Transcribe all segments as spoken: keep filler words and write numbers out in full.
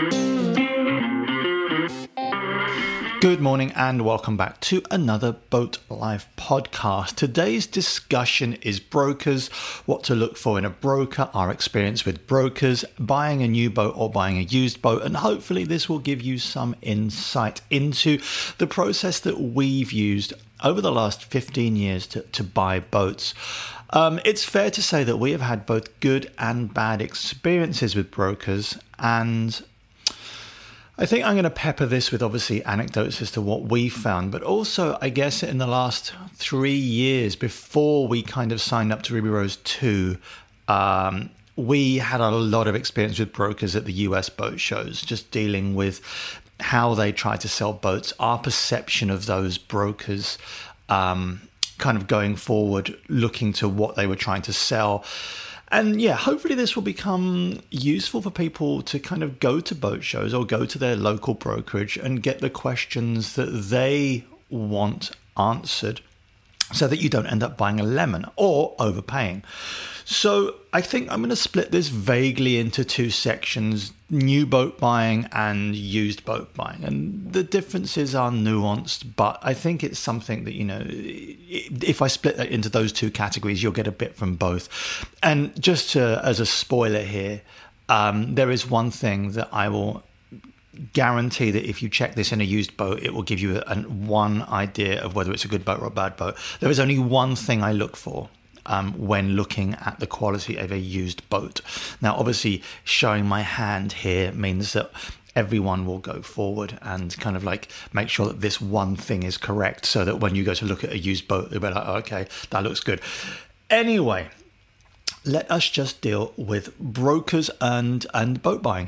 Good morning and welcome back to another Boat Life podcast. Today's discussion is brokers, what to look for in a broker, our experience with brokers, buying a new boat or buying a used boat, and hopefully this will give you some insight into the process that we've used over the last fifteen years to, to buy boats. Um, it's fair to say that we have had both good and bad experiences with brokers, and I think I'm going to pepper this with obviously anecdotes as to what we found, but also I guess in the last three years before we kind of signed up to Ruby Rose two, um, we had a lot of experience with brokers at the U S boat shows, just dealing with how they try to sell boats, our perception of those brokers, um, kind of going forward, looking to what they were trying to sell. And yeah, hopefully this will become useful for people to kind of go to boat shows or go to their local brokerage and get the questions that they want answered so that you don't end up buying a lemon or overpaying. So I think I'm going to split this vaguely into two sections, new boat buying and used boat buying. And the differences are nuanced, but I think it's something that, you know, if I split that into those two categories, you'll get a bit from both. And just to, as a spoiler here, um, there is one thing that I will guarantee that if you check this in a used boat, it will give you a, a, one idea of whether it's a good boat or a bad boat. There is only one thing I look for Um, when looking at the quality of a used boat. Now, obviously, showing my hand here means that everyone will go forward and kind of like make sure that this one thing is correct so that when you go to look at a used boat, they'll be like, oh, okay, that looks good. Anyway, let us just deal with brokers and, and boat buying.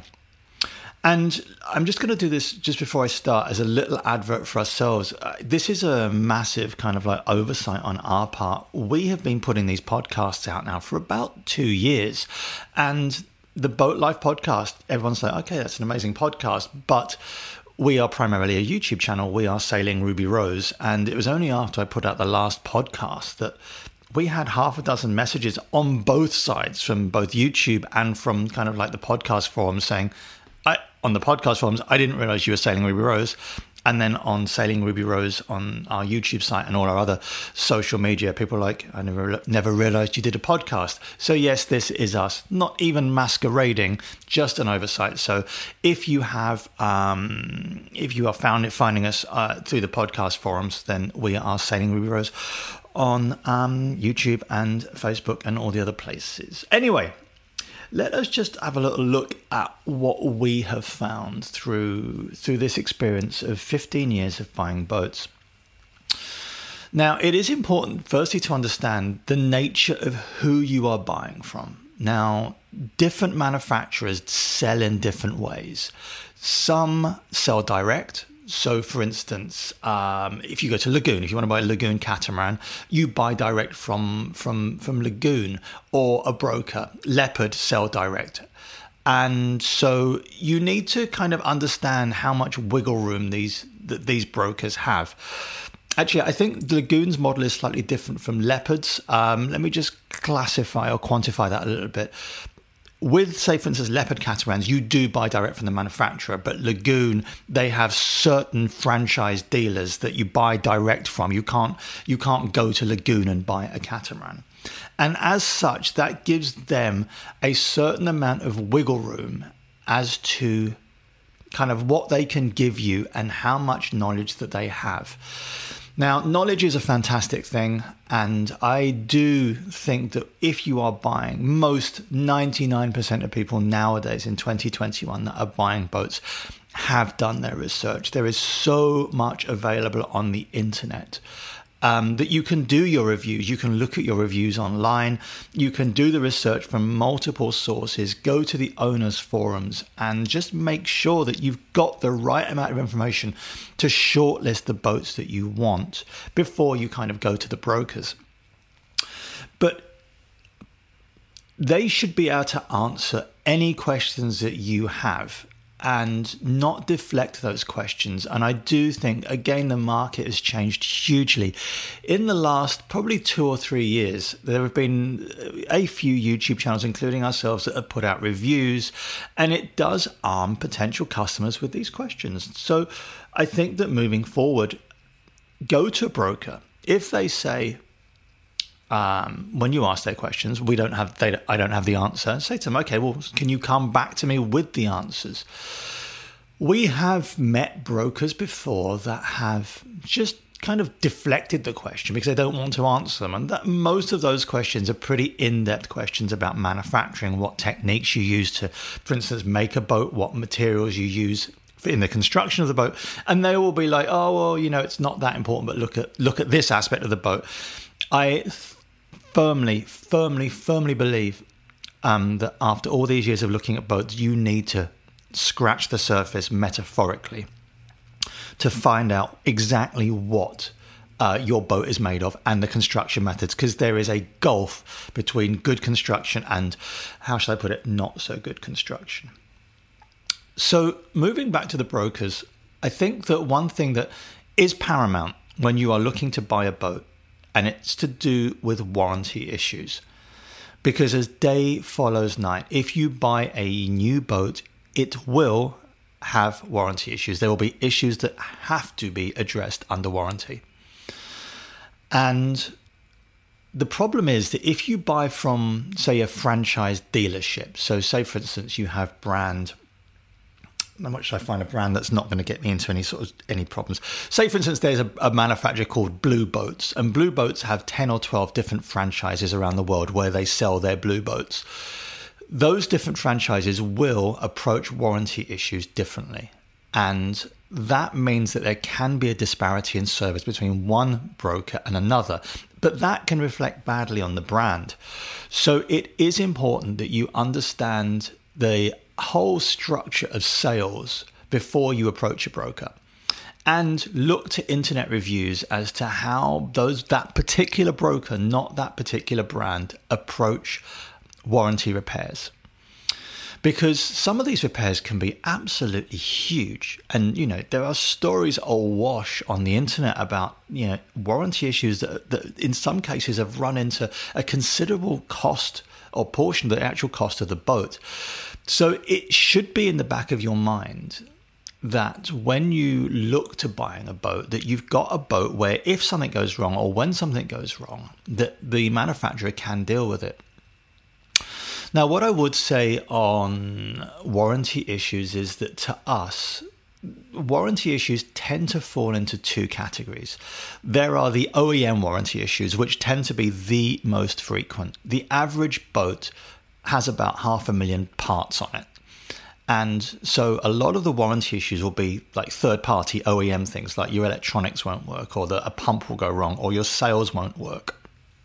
And I'm just going to do this just before I start as a little advert for ourselves. Uh, this is a massive kind of like oversight on our part. We have been putting these podcasts out now for about two years. And the Boat Life podcast, everyone's like, okay, that's an amazing podcast. But we are primarily a YouTube channel. We are Sailing Ruby Rose. And it was only after I put out the last podcast that we had half a dozen messages on both sides from both YouTube and from kind of like the podcast forums saying, I, on the podcast forums, I didn't realize you were Sailing Ruby Rose. And then on Sailing Ruby Rose on our YouTube site and all our other social media, people are like, I never never realized you did a podcast. So yes, this is us, not even masquerading, just an oversight. So if you have, um, if you are found finding us uh, through the podcast forums, then we are Sailing Ruby Rose on um, YouTube and Facebook and all the other places. Anyway, let us just have a little look at what we have found through through this experience of fifteen years of buying boats. Now, it is important, firstly, to understand the nature of who you are buying from. Now, different manufacturers sell in different ways. Some sell direct. So, for instance, um, if you go to Lagoon, if you want to buy a Lagoon catamaran, you buy direct from from from Lagoon or a broker. Leopard sell direct. And so you need to kind of understand how much wiggle room these that these brokers have. Actually, I think Lagoon's model is slightly different from Leopard's. Um, let me just classify or quantify that a little bit. With, say, for instance, Leopard catamarans, you do buy direct from the manufacturer, but Lagoon, they have certain franchise dealers that you buy direct from. You can't, you can't go to Lagoon and buy a catamaran. And as such, that gives them a certain amount of wiggle room as to kind of what they can give you and how much knowledge that they have. Now, knowledge is a fantastic thing, and I do think that if you are buying, most ninety-nine percent of people nowadays in twenty twenty-one that are buying boats have done their research. There is so much available on the internet um, that you can do your reviews. You can look at your reviews online. You can do the research from multiple sources, go to the owners' forums, and just make sure that you've got the right amount of information to shortlist the boats that you want before you kind of go to the brokers. But they should be able to answer any questions that you have. and not deflect those questions. And I do think, again, the market has changed hugely. In the last probably two or three years, there have been a few YouTube channels, including ourselves, that have put out reviews, and it does arm potential customers with these questions. So I think that moving forward, go to a broker. If they say, Um, when you ask their questions, we don't have, they, I don't have the answer, say to them, okay, well, can you come back to me with the answers? We have met brokers before that have just kind of deflected the question because they don't want to answer them. And that most of those questions are pretty in-depth questions about manufacturing, what techniques you use to, for instance, make a boat, what materials you use in the construction of the boat. And they will be like, oh, well, you know, it's not that important, but look at, look at this aspect of the boat. I firmly, firmly, firmly believe um, that after all these years of looking at boats, you need to scratch the surface metaphorically to find out exactly what uh, your boat is made of and the construction methods, because there is a gulf between good construction and, how shall I put it, not so good construction. So moving back to the brokers, I think that one thing that is paramount when you are looking to buy a boat, and it's to do with warranty issues. Because as day follows night, if you buy a new boat, it will have warranty issues. There will be issues that have to be addressed under warranty. And the problem is that if you buy from, say, a franchise dealership, so say, for instance, you have brand, how much should I find a brand that's not going to get me into any sort of any problems? Say, for instance, there's a, a manufacturer called Blue Boats, and Blue Boats have ten or twelve different franchises around the world where they sell their Blue Boats. Those different franchises will approach warranty issues differently. And that means that there can be a disparity in service between one broker and another, but that can reflect badly on the brand. So it is important that you understand the whole structure of sales before you approach a broker, and look to internet reviews as to how those that particular broker, not that particular brand, approach warranty repairs. Because some of these repairs can be absolutely huge. And, you know, there are stories awash on the internet about, you know, warranty issues that, that in some cases have run into a considerable cost or portion of the actual cost of the boat. So it should be in the back of your mind that when you look to buying a boat, that you've got a boat where if something goes wrong or when something goes wrong, that the manufacturer can deal with it. Now, what I would say on warranty issues is that to us, warranty issues tend to fall into two categories. There are the O E M warranty issues, which tend to be the most frequent. The average boat has about half a million parts on it. And so a lot of the warranty issues will be like third-party O E M things, like your electronics won't work, or that a pump will go wrong, or your sails won't work.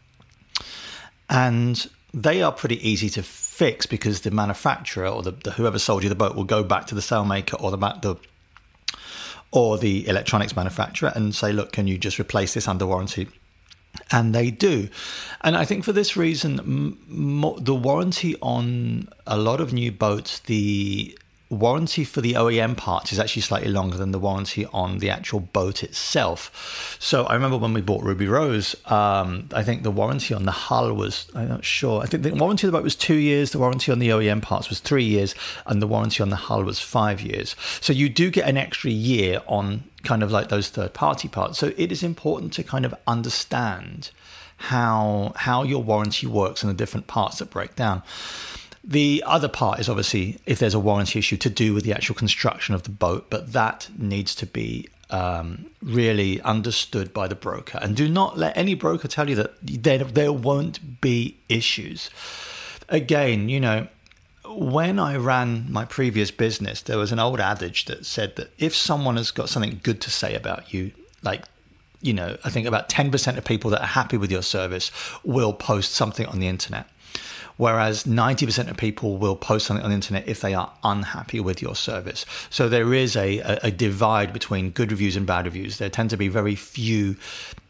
And they are pretty easy to fix because the manufacturer or the, the whoever sold you the boat will go back to the sailmaker or the, the or the electronics manufacturer and say, look, can you just replace this under warranty? And they do. And I think for this reason, m- the warranty on a lot of new boats, the warranty for the O E M parts is actually slightly longer than the warranty on the actual boat itself. So I remember when we bought Ruby Rose, um, I think the warranty on the hull was, I'm not sure, I think the warranty of the boat was two years, the warranty on the O E M parts was three years, and the warranty on the hull was five years. So you do get an extra year on kind of like those third-party parts. So it is important to kind of understand how how your warranty works and the different parts that break down. The other part is obviously if there's a warranty issue to do with the actual construction of the boat, but that needs to be um, really understood by the broker. And do not let any broker tell you that there, there won't be issues. Again, you know, when I ran my previous business, there was an old adage that said that if someone has got something good to say about you, like, you know, I think about ten percent of people that are happy with your service will post something on the internet. Whereas ninety percent of people will post something on the internet if they are unhappy with your service. So there is a, a, a divide between good reviews and bad reviews. There tend to be very few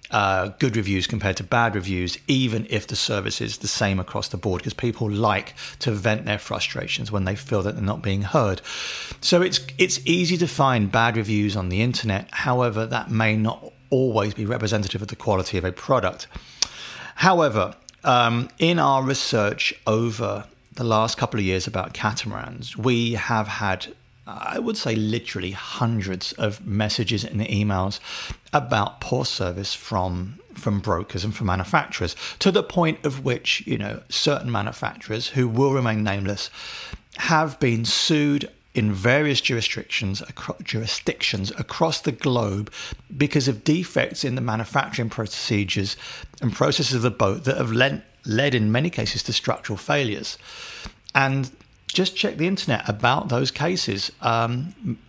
uh, good reviews compared to bad reviews, even if the service is the same across the board, because people like to vent their frustrations when they feel that they're not being heard. So it's it's easy to find bad reviews on the internet. However, that may not always be representative of the quality of a product. However, um, in our research over the last couple of years about catamarans, we have had, I would say, literally hundreds of messages and emails about poor service from from brokers and from manufacturers, to the point of which, you know, certain manufacturers, who will remain nameless, have been sued in various jurisdictions across, jurisdictions across the globe because of defects in the manufacturing procedures and processes of the boat that have led, led in many cases to structural failures. And just check the internet about those cases. Um,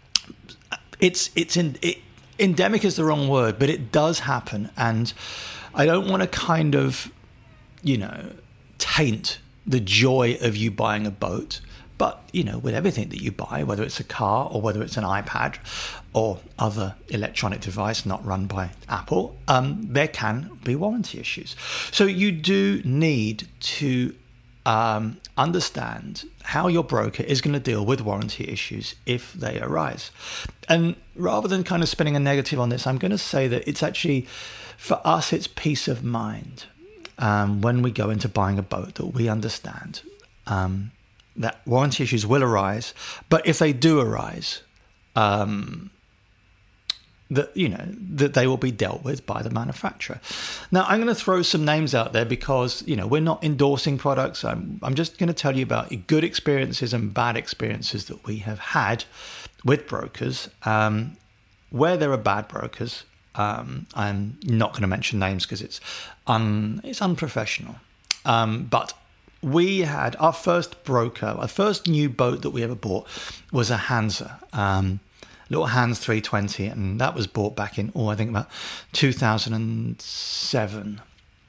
it's it's in, it, endemic is the wrong word, but it does happen. And I don't want to kind of, you know, taint the joy of you buying a boat. But, you know, with everything that you buy, whether it's a car or whether it's an iPad or other electronic device not run by Apple, um, there can be warranty issues. So you do need to um, understand how your broker is going to deal with warranty issues if they arise. And rather than kind of spinning a negative on this, I'm going to say that it's actually, for us, it's peace of mind um, when we go into buying a boat, that we understand um that warranty issues will arise, but if they do arise, um, that you know that they will be dealt with by the manufacturer. Now, I'm going to throw some names out there because you know we're not endorsing products. I'm I'm just going to tell you about good experiences and bad experiences that we have had with brokers. Um, where there are bad brokers, um, I'm not going to mention names because it's un it's unprofessional, um, but. We had our first broker, our first new boat that we ever bought was a Hansa, um, little Hans three twenty, and that was bought back in, oh, I think about two thousand seven.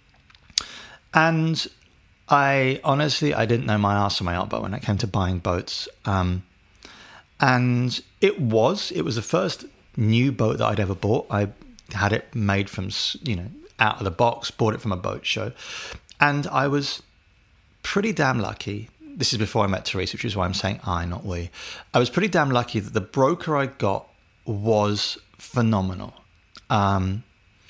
And I honestly, I didn't know my arse or my elbow when it came to buying boats. Um, and it was, it was the first new boat that I'd ever bought. I had it made from, you know, out of the box, bought it from a boat show. And I was pretty damn lucky. This is before I met Therese, which is why I'm saying I, not we. I was pretty damn lucky that the broker I got was phenomenal. Um,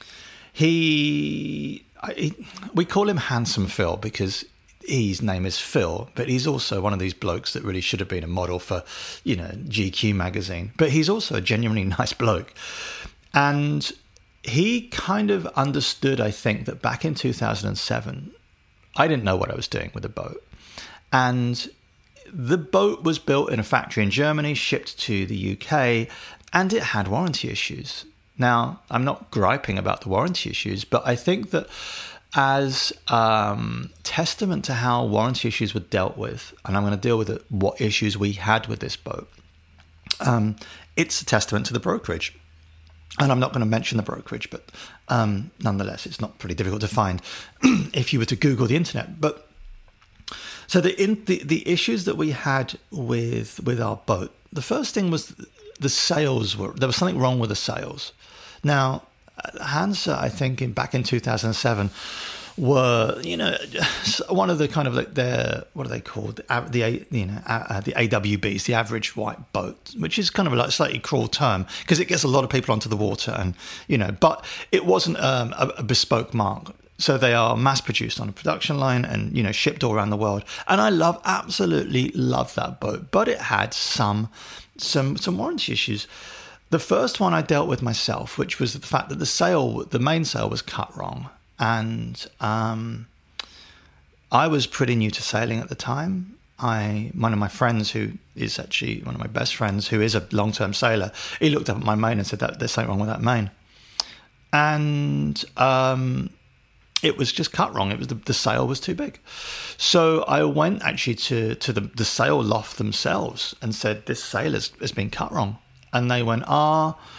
he, I, we call him Handsome Phil because his name is Phil, but he's also one of these blokes that really should have been a model for, you know, G Q magazine. But he's also a genuinely nice bloke. And he kind of understood, I think, that back in two thousand seven, I didn't know what I was doing with the boat. And the boat was built in a factory in Germany, shipped to the U K, and it had warranty issues. Now, I'm not griping about the warranty issues, but I think that as um, testament to how warranty issues were dealt with, and I'm going to deal with it, what issues we had with this boat, um, it's a testament to the brokerage. And I'm not going to mention the brokerage, but um, nonetheless, it's not pretty difficult to find if you were to Google the internet. But so the, in, the the issues that we had with with our boat, the first thing was the sails were there was something wrong with the sails. Now, Hansa, I think, in back in two thousand seven, were you know one of the kind of like their what are they called the, the you know uh, the A W Bs, the average white boat, which is kind of like a slightly cruel term because it gets a lot of people onto the water, and you know but it wasn't um, a, a bespoke mark, so they are mass produced on a production line and you know shipped all around the world. And I love absolutely love that boat, but it had some some some warranty issues. The first one I dealt with myself, which was the fact that the sail, the main sail, was cut wrong. And um, I was pretty new to sailing at the time. I, one of my friends, who is actually one of my best friends, who is a long-term sailor, he looked up at my main and said that there's something wrong with that main. And um, it was just cut wrong. It was the, the sail was too big. So I went actually to to the, the sail loft themselves and said, this sail has, has been cut wrong. And they went, ah.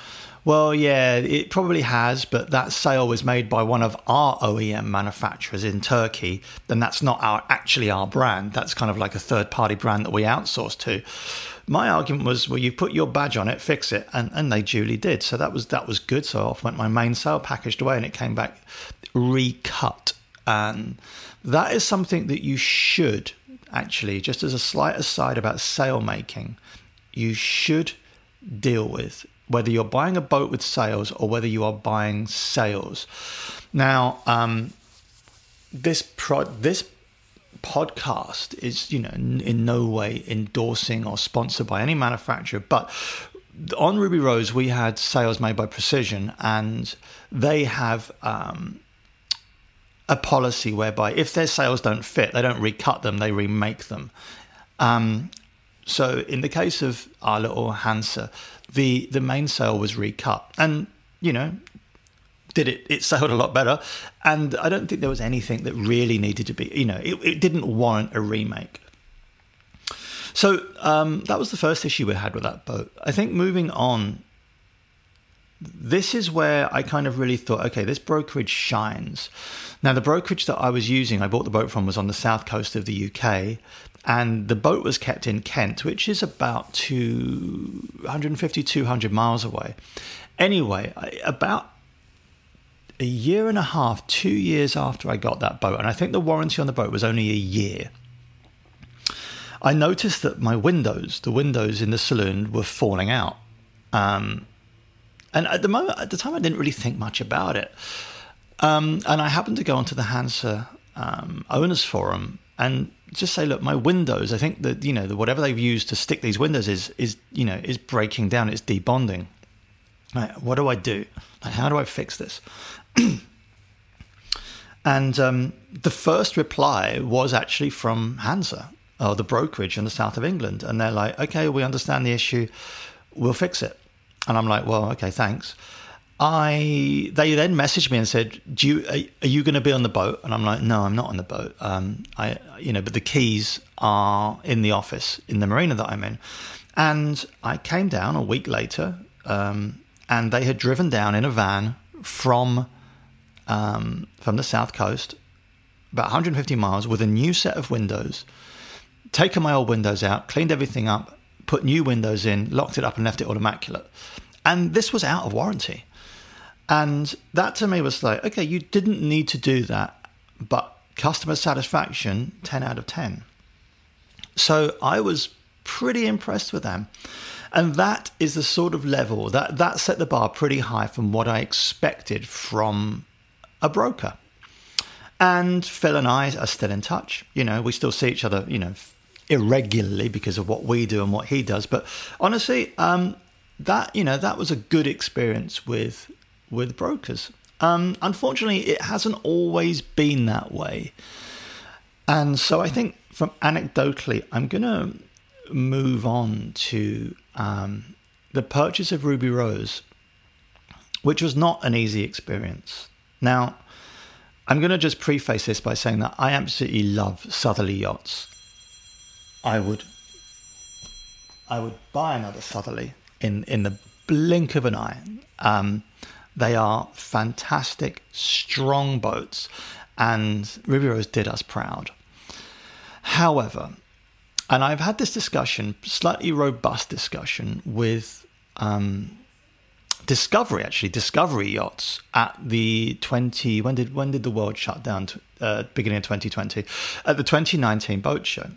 Well, yeah, it probably has, but that sale was made by one of our O E M manufacturers in Turkey, and that's not our actually our brand. That's kind of like a third-party brand that we outsource to. My argument was, well, you put your badge on it, fix it, and, and they duly did. So that was that was good. So off went my main sale, packaged away, and it came back recut. And that is something that you should actually, just as a slight aside about sale making, you should deal with, whether you're buying a boat with sails or whether you are buying sails. Now, um, this pro- this podcast is, you know, in, in no way endorsing or sponsored by any manufacturer, but on Ruby Rose, we had sails made by Precision, and they have um, a policy whereby if their sails don't fit, they don't recut them, they remake them. Um, so in the case of our little Hansa, the, the main sail was recut, and, you know, did it, it sailed a lot better. And I don't think there was anything that really needed to be, you know, it, it didn't warrant a remake. So um, that was the first issue we had with that boat. I think moving on, this is where I kind of really thought, okay, this brokerage shines. Now, the brokerage that I was using, I bought the boat from, was on the south coast of the U K, and the boat was kept in Kent, which is about two fifty, two hundred miles away. Anyway, I, about a year and a half, two years after I got that boat, and I think the warranty on the boat was only a year, I noticed that my windows, the windows in the saloon, were falling out. Um, and at the moment, at the time, I didn't really think much about it. Um, and I happened to go onto the Hansa um, owners forum and just say, look, my windows, I think that, you know, the, whatever they've used to stick these windows is, is, you know, is breaking down, it's debonding. Right, what do I do? Like, how do I fix this? And um, the first reply was actually from Hansa, or the brokerage in the south of England. And they're like, okay, we understand the issue, we'll fix it. And I'm like, well, okay, thanks. I they then messaged me and said, "Do you are, are you going to be on the boat?" And I'm like, "No, I'm not on the boat. Um, I you know, but the keys are in the office in the marina that I'm in." And I came down a week later, um, and they had driven down in a van from um, from the south coast, about one hundred fifty miles, with a new set of windows, taken my old windows out, cleaned everything up, put new windows in, locked it up, and left it all immaculate. And this was out of warranty. And that to me was like, okay, you didn't need to do that, but customer satisfaction, ten out of ten. So I was pretty impressed with them. And that is the sort of level, that, that set the bar pretty high from what I expected from a broker. And Phil and I are still in touch. You know, we still see each other, you know, irregularly because of what we do and what he does. But honestly, um, that, you know, that was a good experience with with brokers. Um, unfortunately, it hasn't always been that way. And so I think from anecdotally, I'm going to move on to um, the purchase of Ruby Rose, which was not an easy experience. Now, I'm going to just preface this by saying that I absolutely love southerly yachts. I would I would buy another southerly in, in the blink of an eye. Um, they are fantastic, strong boats, and Ruby Rose did us proud. However, and I've had this discussion, slightly robust discussion, with um, Discovery, actually, Discovery Yachts at the twenty, when did when did the world shut down? Uh, beginning of twenty twenty, at the twenty nineteen boat show.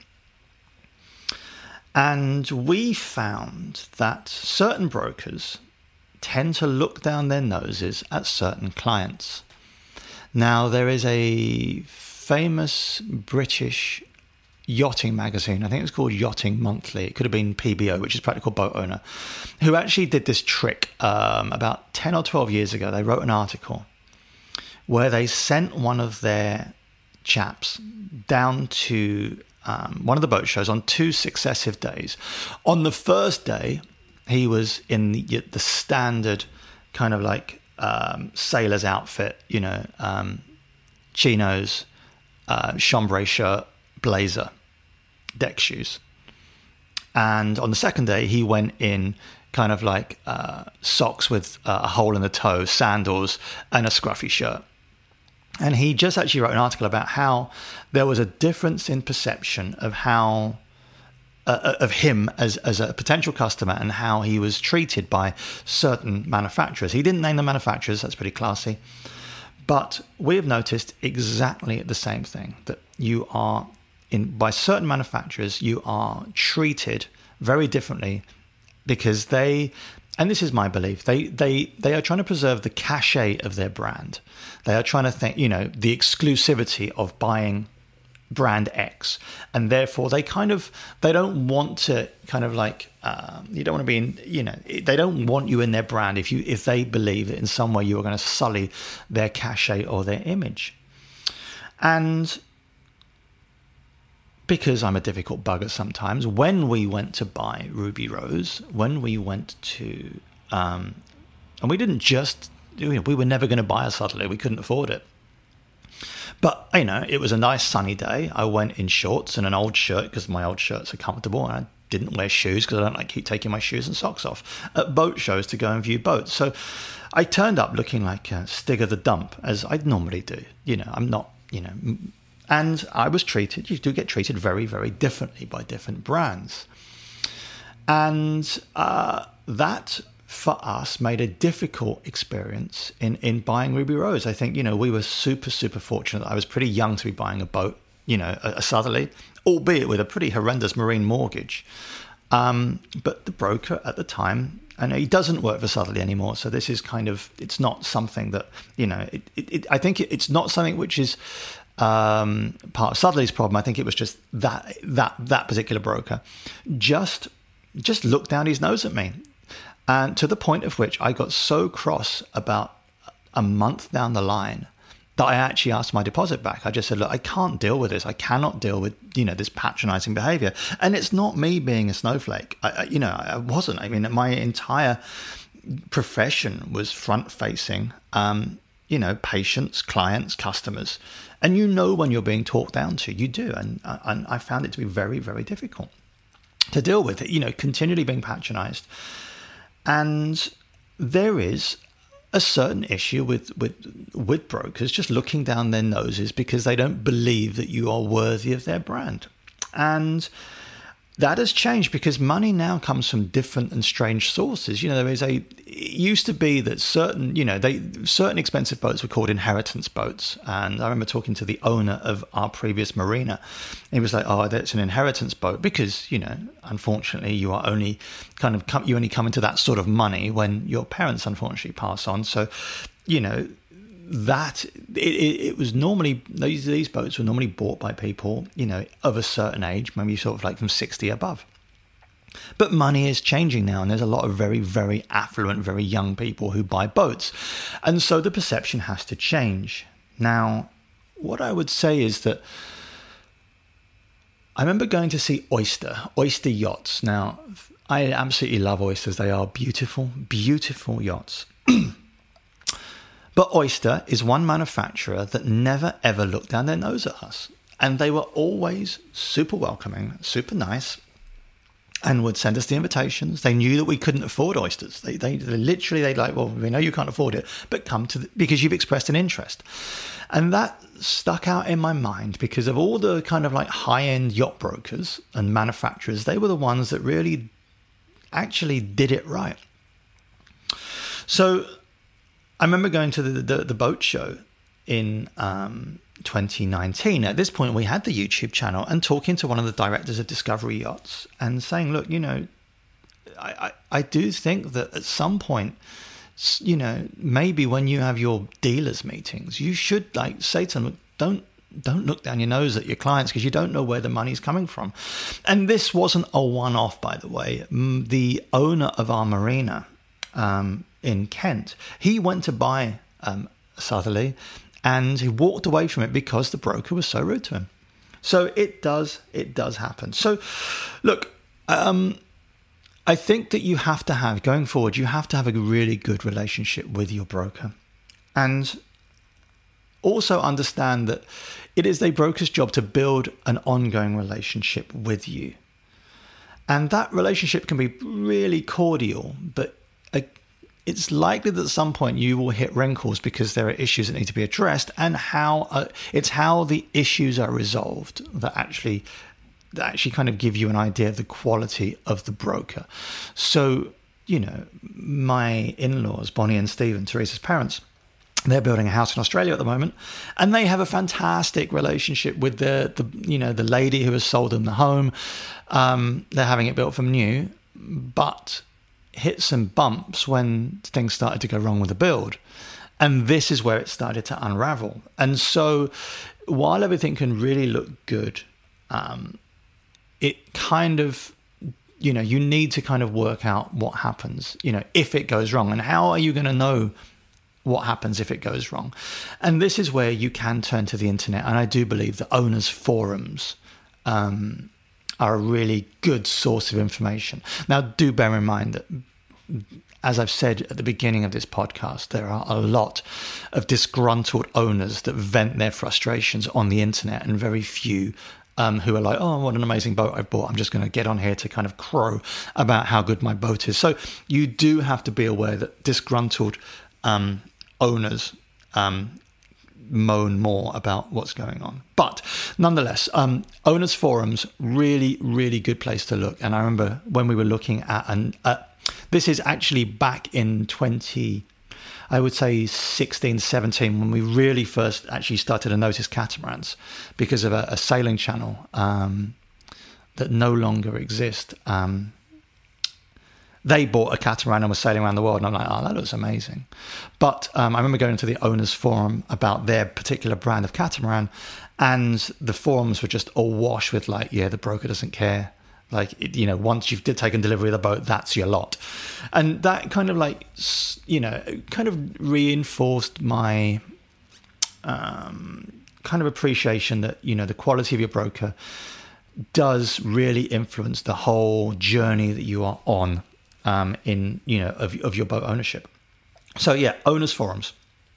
And we found that certain brokers tend to look down their noses at certain clients. Now, there is a famous British yachting magazine, I think it was called Yachting Monthly, it could have been P B O, which is Practical Boat Owner, who actually did this trick um, about ten or twelve years ago. They wrote an article where they sent one of their chaps down to um, one of the boat shows on two successive days. On the first day, he was in the, the standard kind of like um, sailor's outfit, you know, um, chinos, uh, chambray shirt, blazer, deck shoes. And on the second day, he went in kind of like uh, socks with uh, a hole in the toe, sandals, and a scruffy shirt. And he just actually wrote an article about how there was a difference in perception of how uh, of him as as a potential customer and how he was treated by certain manufacturers. He didn't name the manufacturers. That's pretty classy. But we have noticed exactly the same thing, that you are in by certain manufacturers, you are treated very differently because they, and this is my belief, they they they are trying to preserve the cachet of their brand. They are trying to think, you know, the exclusivity of buying brand X, and therefore they kind of they don't want to kind of like um, you don't want to be in, you know, they don't want you in their brand if you if they believe that in some way you are going to sully their cachet or their image. And because I'm a difficult bugger sometimes, when we went to buy Ruby Rose, when we went to, um, and we didn't just, you know, we were never going to buy a Sutherland, we couldn't afford it. But, you know, it was a nice sunny day. I went in shorts and an old shirt because my old shirts are comfortable, and I didn't wear shoes because I don't like keep taking my shoes and socks off at boat shows to go and view boats. So I turned up looking like a Stigger the Dump, as I normally do. You know, I'm not, you know, and I was treated, you do get treated very, very differently by different brands. And uh, that, for us, made a difficult experience in, in buying Ruby Rose. I think, you know, we were super, super fortunate. I was pretty young to be buying a boat, you know, a, a southerly, albeit with a pretty horrendous marine mortgage. Um, but the broker at the time, and he doesn't work for Southerly anymore, so this is kind of, it's not something that, you know, it, it, it, I think it, it's not something which is um, part of Southerly's problem. I think it was just that that that particular broker just just looked down his nose at me. And to the point of which I got so cross about a month down the line that I actually asked my deposit back. I just said, look, I can't deal with this. I cannot deal with, you know, this patronizing behavior. And it's not me being a snowflake. I, I, you know, I wasn't. I mean, my entire profession was front facing, um, you know, patients, clients, customers. And you know when you're being talked down to, you do. And, and I found it to be very, very difficult to deal with it, you know, continually being patronized. And there is a certain issue with, with with brokers just looking down their noses because they don't believe that you are worthy of their brand. And that has changed because money now comes from different and strange sources. You know, there is a, it used to be that certain, you know, they certain expensive boats were called inheritance boats. And I remember talking to the owner of our previous marina. He was like, oh, that's an inheritance boat because, you know, unfortunately you are only kind of, come, you only come into that sort of money when your parents unfortunately pass on. So, you know, that it, it, it was normally these these boats were normally bought by people, you know, of a certain age, maybe sort of like from sixty above. But money is changing now, and there's a lot of very, very affluent, very young people who buy boats, and so the perception has to change. Now, what I would say is that I remember going to see Oyster Oyster yachts. Now, I absolutely love oysters; they are beautiful, beautiful yachts. But Oyster is one manufacturer that never, ever looked down their nose at us. And they were always super welcoming, super nice, and would send us the invitations. They knew that we couldn't afford oysters. They, they, they literally, they'd like, well, we know you can't afford it, but come to the, because you've expressed an interest. And that stuck out in my mind because of all the kind of like high-end yacht brokers and manufacturers, they were the ones that really actually did it right. So I remember going to the, the, the boat show in um, twenty nineteen. At this point, we had the YouTube channel and talking to one of the directors of Discovery Yachts and saying, look, you know, I, I, I do think that at some point, you know, maybe when you have your dealers meetings, you should like say to them, don't, don't look down your nose at your clients because you don't know where the money's coming from. And this wasn't a one-off, by the way. The owner of our marina, um, in Kent, he went to buy um, Southerly and he walked away from it because the broker was so rude to him. So it does, it does happen. So look, um, I think that you have to have, going forward, you have to have a really good relationship with your broker. And also understand that it is a broker's job to build an ongoing relationship with you. And that relationship can be really cordial, but it's likely that at some point you will hit wrinkles because there are issues that need to be addressed, and how uh, it's how the issues are resolved that actually that actually kind of give you an idea of the quality of the broker. So, you know, my in-laws, Bonnie and Stephen, Teresa's parents, they're building a house in Australia at the moment, and they have a fantastic relationship with the, the you know, the lady who has sold them the home. Um, they're having it built from new, but hit some bumps when things started to go wrong with the build. And this is where it started to unravel. And so while everything can really look good, um, it kind of, you know, you need to kind of work out what happens, you know, if it goes wrong. And how are you going to know what happens if it goes wrong? And this is where you can turn to the internet. And I do believe that owners' forums um, are a really good source of information. Now, do bear in mind that, as I've said at the beginning of this podcast, there are a lot of disgruntled owners that vent their frustrations on the internet, and very few um, who are like, oh, what an amazing boat I've bought. I'm just going to get on here to kind of crow about how good my boat is. So you do have to be aware that disgruntled um, owners um, moan more about what's going on. But nonetheless, um, owners' forums, really, really good place to look. And I remember when we were looking at, an, uh, this is actually back in twenty, I would say sixteen, seventeen, when we really first actually started to notice catamarans because of a, a sailing channel um, that no longer exists. Um, they bought a catamaran and were sailing around the world, and I'm like, oh, that looks amazing. But um, I remember going to the owners' forum about their particular brand of catamaran, and the forums were just awash with like, yeah, the broker doesn't care. Like, it, you know, once you've taken delivery of the boat, that's your lot. And that kind of like, you know, kind of reinforced my um, kind of appreciation that, you know, the quality of your broker does really influence the whole journey that you are on um, in, you know, of, of your boat ownership. So yeah, owners' forums.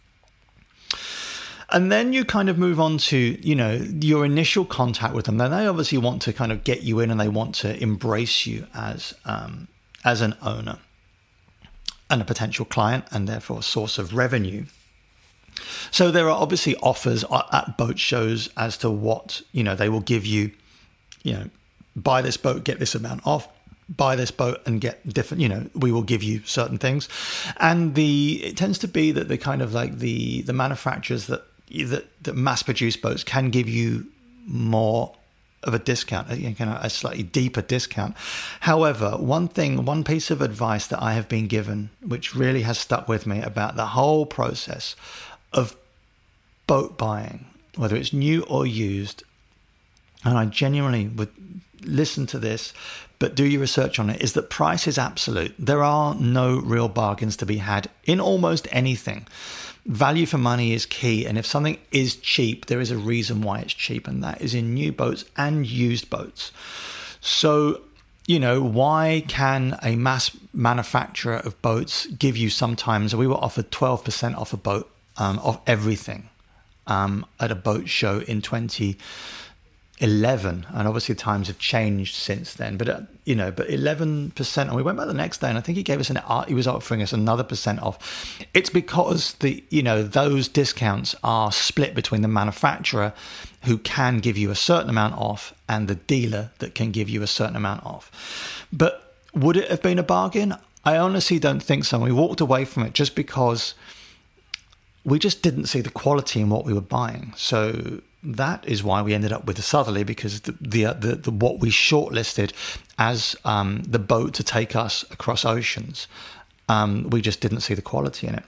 And then you kind of move on to, you know, your initial contact with them. Then they obviously want to kind of get you in, and they want to embrace you as um, as an owner and a potential client, and therefore a source of revenue. So there are obviously offers at boat shows as to what, you know, they will give you, you know, buy this boat, get this amount off. Buy this boat and get different, you know, we will give you certain things. And the it tends to be that the kind of like the the manufacturers that that, that mass produce boats can give you more of a discount, a, you know, a slightly deeper discount. However, one thing, one piece of advice that I have been given, which really has stuck with me about the whole process of boat buying, whether it's new or used, and I genuinely would listen to this, but do your research on it, is that price is absolute. There are no real bargains to be had in almost anything. Value for money is key, and if something is cheap, there is a reason why it's cheap, and that is in new boats and used boats. So, you know, why can a mass manufacturer of boats give you sometimes, we were offered twelve percent off a boat, um, of everything um, at a boat show in twenty eleven, and obviously times have changed since then, but uh, you know, but eleven percent, and we went back the next day, and I think he gave us an he was offering us another percent off. It's because the, you know, those discounts are split between the manufacturer, who can give you a certain amount off, and the dealer that can give you a certain amount off. But would it have been a bargain? I honestly don't think so. We walked away from it just because we just didn't see the quality in what we were buying. So that is why we ended up with the Southerly, because the the, the, the what we shortlisted as um, the boat to take us across oceans, um, we just didn't see the quality in it.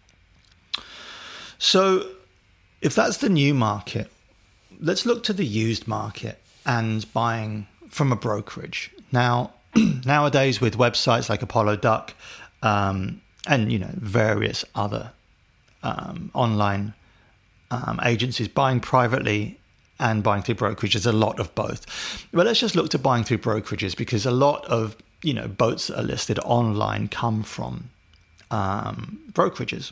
So if that's the new market, let's look to the used market and buying from a brokerage. Now, nowadays with websites like Apollo Duck um, and, you know, various other um, online Um, agencies, buying privately and buying through brokerages, a lot of both. But let's just look to buying through brokerages, because a lot of, you know, boats that are listed online come from um, brokerages,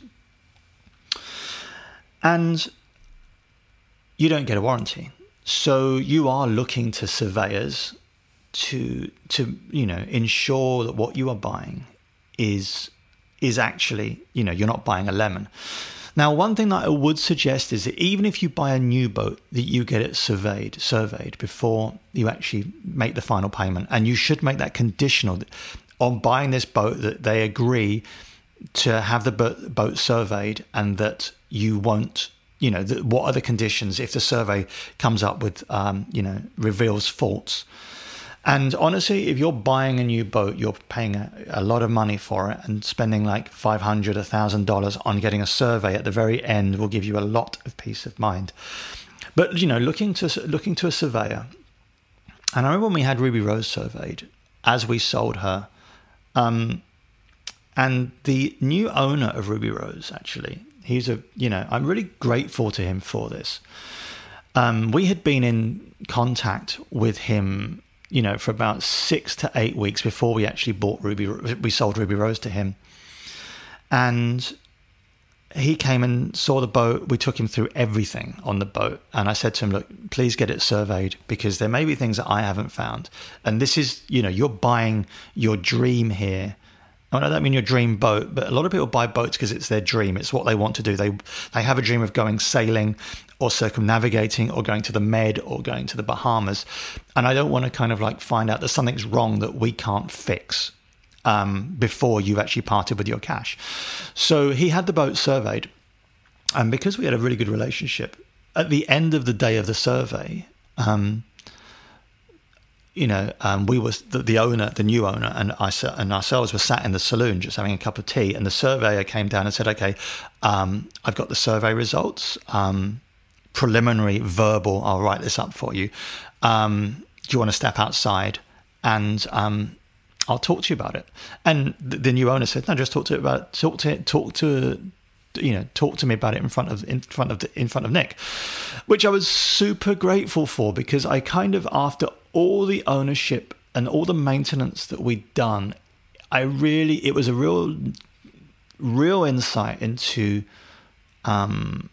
and you don't get a warranty. So you are looking to surveyors to to you know ensure that what you are buying is is actually, you know, you're not buying a lemon. Now, one thing that I would suggest is that even if you buy a new boat, that you get it surveyed, surveyed before you actually make the final payment. And you should make that conditional on buying this boat, that they agree to have the boat, boat surveyed, and that you won't, you know, the, what are the conditions if the survey comes up with, um, you know, reveals faults. And honestly, if you're buying a new boat, you're paying a, a lot of money for it, and spending like five hundred dollars, one thousand dollars on getting a survey at the very end will give you a lot of peace of mind. But, you know, looking to looking to a surveyor, and I remember when we had Ruby Rose surveyed as we sold her, um, and the new owner of Ruby Rose, actually, he's a, you know, I'm really grateful to him for this. Um, we had been in contact with him, you know, for about six to eight weeks before we actually bought Ruby, we sold Ruby Rose to him. And he came and saw the boat. We took him through everything on the boat. And I said to him, look, please get it surveyed, because there may be things that I haven't found. And this is, you know, you're buying your dream here. I don't mean your dream boat, but a lot of people buy boats because it's their dream. It's what they want to do. They they have a dream of going sailing or circumnavigating or going to the Med or going to the Bahamas. And I don't want to kind of like find out that something's wrong that we can't fix um, before you've actually parted with your cash. So he had the boat surveyed. And because we had a really good relationship, at the end of the day of the survey, um, you know, um, we were the, the owner, the new owner, and I and ourselves were sat in the saloon just having a cup of tea. And the surveyor came down and said, "Okay, um, I've got the survey results, um, preliminary, verbal. I'll write this up for you. Um, do you want to step outside and um, I'll talk to you about it?" And the, the new owner said, "No, just talk to it about talk to talk to." you know, talk to me about it in front of in front of in front of Nick, which I was super grateful for, because I kind of, after all the ownership and all the maintenance that we'd done, I really, it was a real, real insight into, um,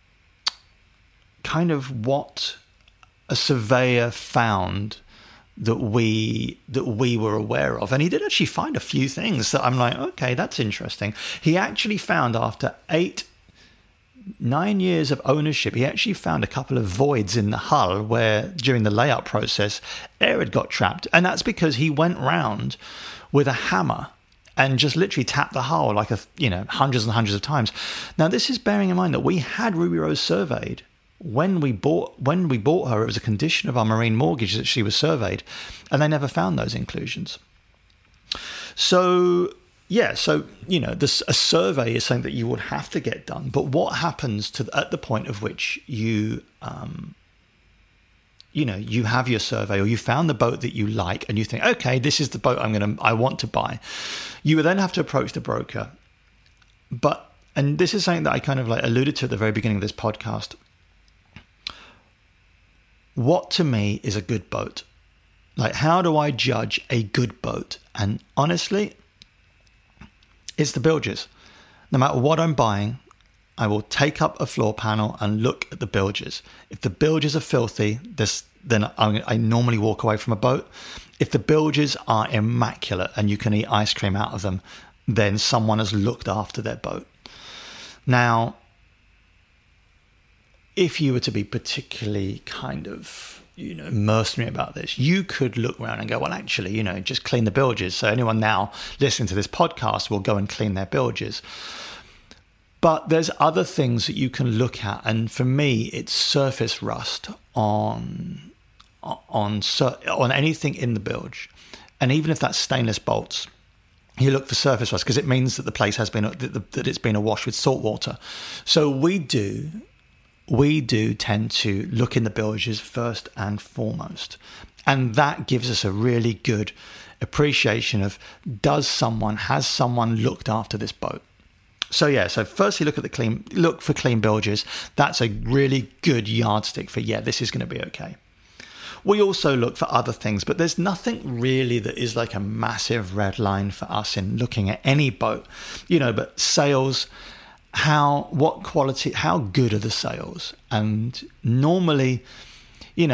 kind of what a surveyor found that we that we were aware of. And he did actually find a few things that I'm like, okay, that's interesting. He actually found, after eight, nine years of ownership, he actually found a couple of voids in the hull where, during the layout process, air had got trapped. And that's because he went round with a hammer and just literally tapped the hull like a, you know, hundreds and hundreds of times. Now, this is bearing in mind that we had Ruby Rose surveyed. When we bought when we bought her, it was a condition of our marine mortgage that she was surveyed, and they never found those inclusions. So, yeah, so, you know, this, a survey is something that you would have to get done. But what happens to at the point of which you, um, you know, you have your survey, or you found the boat that you like, and you think, okay, this is the boat I'm gonna I want to buy. You would then have to approach the broker. But, and this is something that I kind of like alluded to at the very beginning of this podcast. What to me is a good boat? Like, how do I judge a good boat? And honestly, it's the bilges. No matter what I'm buying, I will take up a floor panel and look at the bilges. If the bilges are filthy, this, then I, I normally walk away from a boat. If the bilges are immaculate and you can eat ice cream out of them, then someone has looked after their boat. Now, if you were to be particularly kind of, you know, mercenary about this, you could look around and go, well, actually, you know, just clean the bilges. So anyone now listening to this podcast will go and clean their bilges. But there's other things that you can look at. And for me, it's surface rust on, on, on anything in the bilge. And even if that's stainless bolts, you look for surface rust, because it means that the place has been, that it's been awash with salt water. So we do... we do tend to look in the bilges first and foremost. And that gives us a really good appreciation of, does someone, has someone looked after this boat? So yeah, so firstly, look at the clean, look for clean bilges. That's a really good yardstick for, yeah, this is going to be okay. We also look for other things, but there's nothing really that is like a massive red line for us in looking at any boat, you know, but sails, how, what quality, how good are the sails? And normally, you know,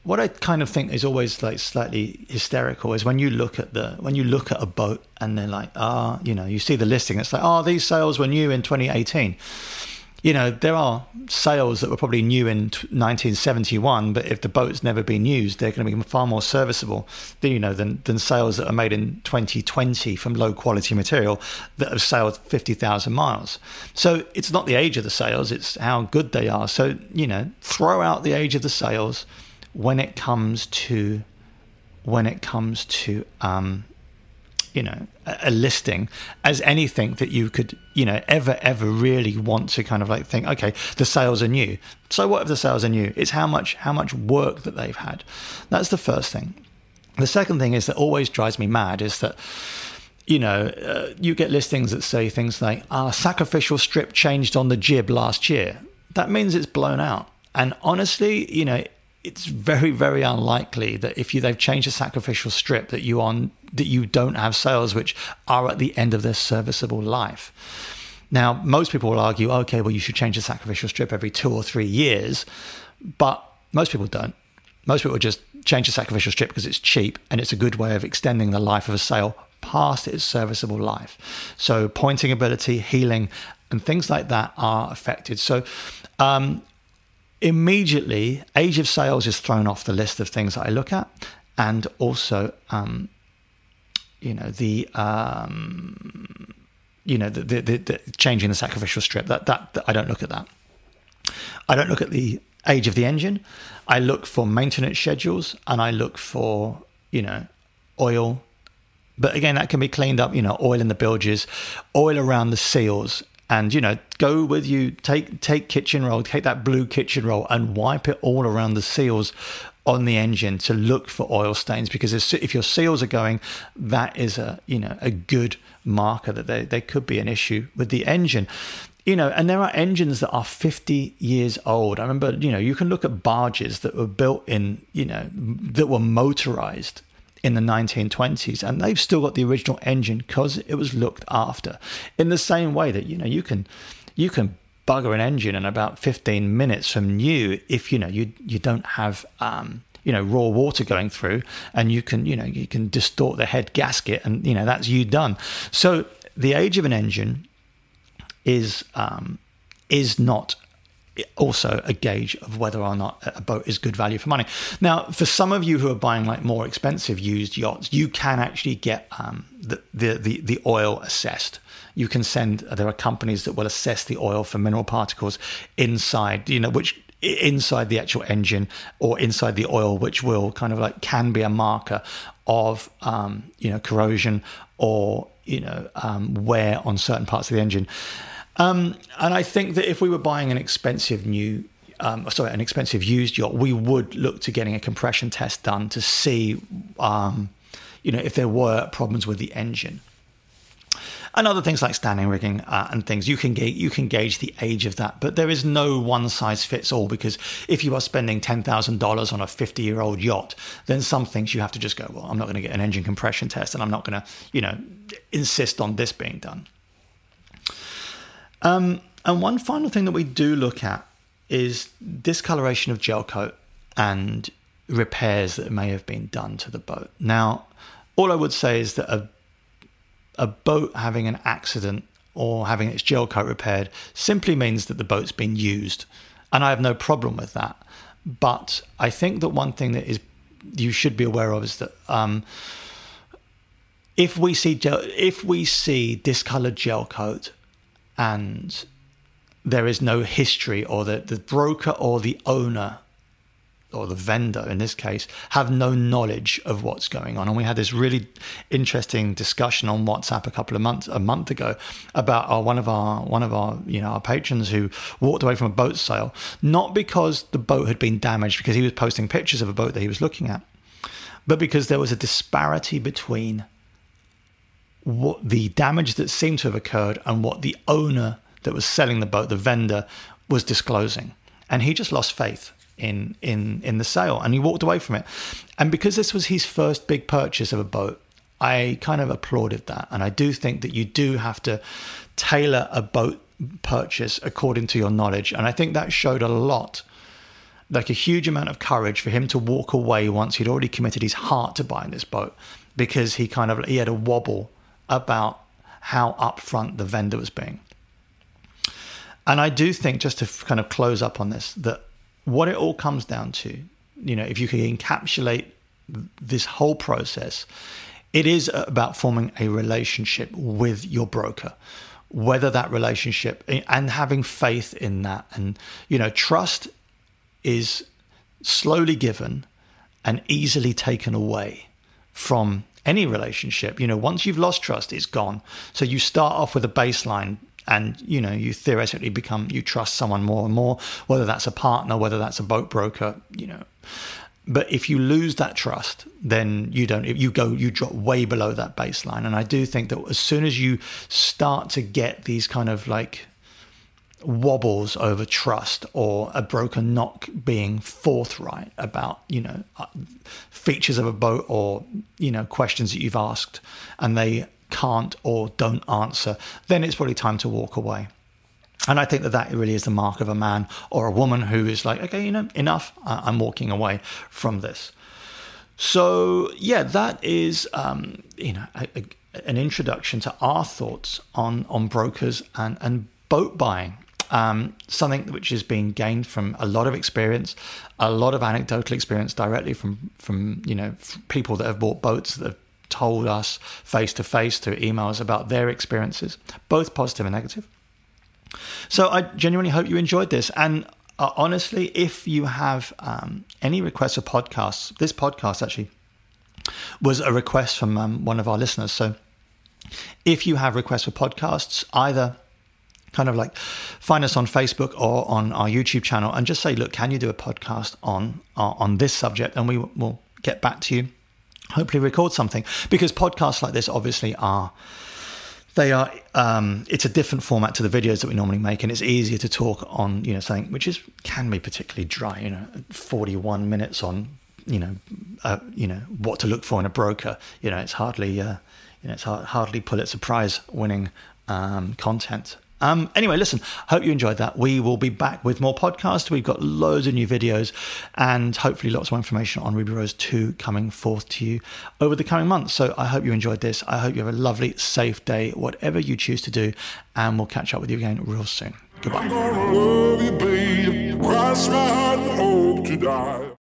what I kind of think is always like slightly hysterical is when you look at the when you look at a boat and they're like, ah, you know, you see the listing. It's like, oh, these sails were new in twenty eighteen. You know, there are sails that were probably new in nineteen seventy-one, but if the boat's never been used, they're going to be far more serviceable, than, you know, than than sails that are made in twenty twenty from low quality material that have sailed fifty thousand miles. So it's not the age of the sails, it's how good they are. So, you know, throw out the age of the sails when it comes to when it comes to um, you know, a, a listing as anything that you could, you know, ever, ever really want to kind of like think, okay, the sails are new. So what if the sails are new? It's how much, how much work that they've had. That's the first thing. The second thing is that always drives me mad is that, you know, uh, you get listings that say things like, our sacrificial strip changed on the jib last year. That means it's blown out. And honestly, you know, it's very, very unlikely that if you they've changed a sacrificial strip that you on that you don't have sails which are at the end of their serviceable life. Now, most people will argue, okay, well, you should change the sacrificial strip every two or three years, but most people don't. Most people just change the sacrificial strip because it's cheap and it's a good way of extending the life of a sail past its serviceable life. So pointing ability, heeling, and things like that are affected. So um, immediately, age of sails is thrown off the list of things that I look at, and also, um, you know, the um, you know the, the, the, the changing the sacrificial strip. That, that that I don't look at that. I don't look at the age of the engine. I look for maintenance schedules, and I look for, you know, oil. But again, that can be cleaned up. You know, oil in the bilges, oil around the seals. And, you know, go with you, take take kitchen roll, take that blue kitchen roll and wipe it all around the seals on the engine to look for oil stains. Because if your seals are going, that is a, you know, a good marker that there, there could be an issue with the engine. You know, and there are engines that are fifty years old. I remember, you know, you can look at barges that were built in, you know, that were motorized in the nineteen twenties, and they've still got the original engine because it was looked after. In the same way that, you know, you can you can bugger an engine in about fifteen minutes from new if, you know, you you don't have um you know raw water going through, and you can you know you can distort the head gasket, and you know that's you done. So the age of an engine is um is not also a gauge of whether or not a boat is good value for money. Now, for some of you who are buying like more expensive used yachts, you can actually get um, the, the the the oil assessed. You can send. There are companies that will assess the oil for mineral particles inside, you know, which inside the actual engine or inside the oil, which will kind of like can be a marker of um, you know corrosion or you know um, wear on certain parts of the engine. Um, and I think that if we were buying an expensive new, um, sorry, an expensive used yacht, we would look to getting a compression test done to see, um, you know, if there were problems with the engine. And other things like standing rigging uh, and things, you can ga- you can gauge the age of that. But there is no one size fits all, because if you are spending ten thousand dollars on a fifty-year-old yacht, then some things you have to just go, well, I'm not going to get an engine compression test, and I'm not going to, you know, insist on this being done. Um, and one final thing that we do look at is discoloration of gel coat and repairs that may have been done to the boat. Now, all I would say is that a a boat having an accident or having its gel coat repaired simply means that the boat's been used, and I have no problem with that. But I think that one thing that is you should be aware of is that um, if we see gel, if we see discolored gel coat, and there is no history, or the, the broker or the owner or the vendor in this case have no knowledge of what's going on. And we had this really interesting discussion on WhatsApp a couple of months a month ago about our, one of our one of our you know our patrons who walked away from a boat sale, not because the boat had been damaged because he was posting pictures of a boat that he was looking at, but because there was a disparity between what the damage that seemed to have occurred and what the owner that was selling the boat, the vendor, was disclosing. And he just lost faith in in in the sale, and he walked away from it. And because this was his first big purchase of a boat, I kind of applauded that. And I do think that you do have to tailor a boat purchase according to your knowledge. And I think that showed a lot like a huge amount of courage for him to walk away once he'd already committed his heart to buying this boat, because he kind of he had a wobble about how upfront the vendor was being. And I do think, just to kind of close up on this, that what it all comes down to, you know, if you could encapsulate this whole process, it is about forming a relationship with your broker, whether that relationship, and having faith in that. And, you know, trust is slowly given and easily taken away from any relationship. You know, once you've lost trust, it's gone. So you start off with a baseline, and, you know, you theoretically become, you trust someone more and more, whether that's a partner, whether that's a boat broker, you know. But if you lose that trust, then you don't, you go, you drop way below that baseline. And I do think that as soon as you start to get these kind of like wobbles over trust, or a broker not being forthright about, you know, features of a boat, or, you know, questions that you've asked and they can't or don't answer, then it's probably time to walk away. And I think that that really is the mark of a man or a woman who is like, okay, you know, enough, I'm walking away from this. So yeah, that is, um, you know, a, a, an introduction to our thoughts on, on brokers and, and boat buying. Um, something which is being gained from a lot of experience, a lot of anecdotal experience directly from, from you know, people that have bought boats that have told us face to face through emails about their experiences, both positive and negative. So I genuinely hope you enjoyed this. And uh, honestly, if you have um, any requests for podcasts, this podcast actually was a request from um, one of our listeners. So if you have requests for podcasts, either kind of like find us on Facebook or on our YouTube channel and just say, look, can you do a podcast on uh, on this subject? And we will get back to you, hopefully record something, because podcasts like this obviously are, they are, um, it's a different format to the videos that we normally make, and it's easier to talk on, you know, something which is, can be particularly dry, you know, forty-one minutes on, you know, uh, you know, what to look for in a broker. You know, it's hardly, uh, you know, it's hard, hardly Pulitzer Prize winning um, content. Um, anyway, listen, hope you enjoyed that. We will be back with more podcasts. We've got loads of new videos and hopefully lots more information on Ruby Rose two coming forth to you over the coming months. So I hope you enjoyed this. I hope you have a lovely, safe day, whatever you choose to do, and we'll catch up with you again real soon. Goodbye. I'm gonna love you, babe. Cross my heart and hope to die.